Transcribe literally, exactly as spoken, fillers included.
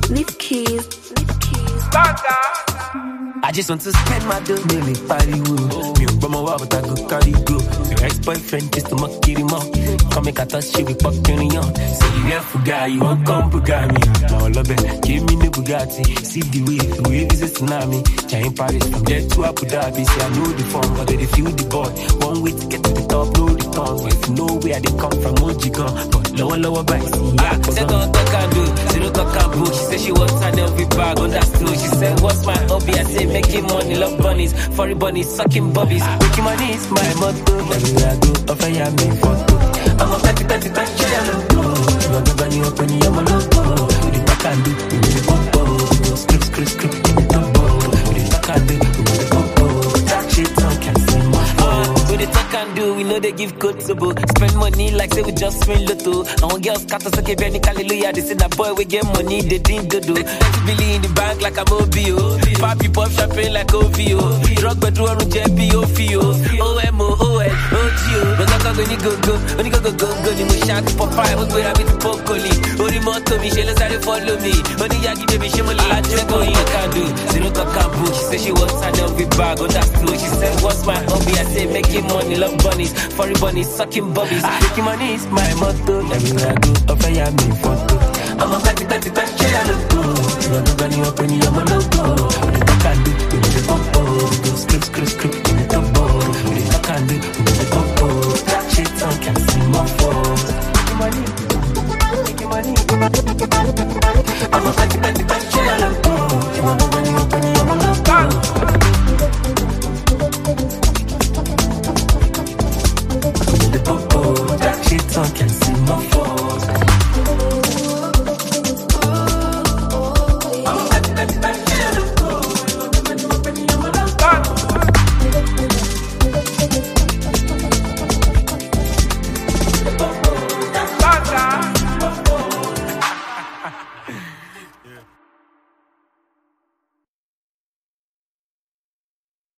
Leave keys, leave keys. I just want to spend my dough, nearly party woo. Me and my wife, but I go carry go. Your ex-boyfriend just to mock him up. Come make a touch, she be fucking on. Say you have for guy, you won't come Bugatti. Now I love it, give me the Bugatti. See the way, the way is a tsunami. Giant Paris, from there to Abu Dhabi. Say I know the form, but they feel the boy. One way to get to the top, no returns. But if you know where they come from, Mojigan. But lower, lower bikes, yeah. Say don't talk and do, say don't talk and boo. She said she wants an L V bag, understood. She said, what's my hobby? I say, making money, love bunnies, furry bunnies, sucking bubbies. Making money is my motto. Everywhere I go, I fire me photo. I'm a petty, petty, petty, I'm a logo. I'm a bunny, open your logo. The back and do, we need a popo. Script, script, script, in the turbo. The back and do, we need a popo. That shit, I can't see my phone. With the talk and do, we know they give code to book. Spend money like say we just win lotto. And when girls cut us, okay, Benny, hallelujah. They say that boy, we get money, they didn't do. thirty billion in the bank like I'm O B O. Papi pop champagne like O V O. Drug bedroom on J P O F O. O M O, O L, O G O. But I when you go go, when you go go go go, you must shout for five. What's going on with the Pocoli? Only more to me, she let's have follow me. Only Yagi, baby, she will let you go. You can do, zero talk and boo. She said she wants an L V bag, on that's true. She said, what's my hobby? I say, making money, love bunnies, furry bunnies, sucking bubbies. Making money is my motto. Everywhere I go, I fire me photo. I'm a petty, petty, petty, I'm a logo. You know the bunny open, I'm a logo. What the fuck I do? You know the popo. Script, script, script.